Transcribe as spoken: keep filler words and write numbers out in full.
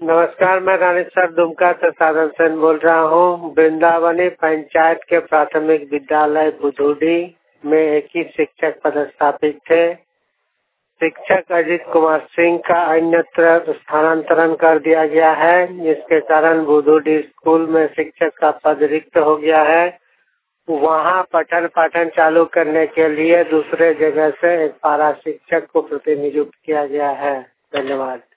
नमस्कार, मैं रानीसर दुमका से साधन सेन बोल रहा हूँ। वृंदावनी पंचायत के प्राथमिक विद्यालय बुधुडी में एक ही शिक्षक पदस्थापित थे। शिक्षक अजीत कुमार सिंह का अन्यत्र स्थानांतरण कर दिया गया है, जिसके कारण बुधुडी स्कूल में शिक्षक का पद रिक्त हो गया है। वहाँ पठन पाठन चालू करने के लिए दूसरे जगह से एक पारा शिक्षक को प्रतिनियुक्त किया गया है। धन्यवाद।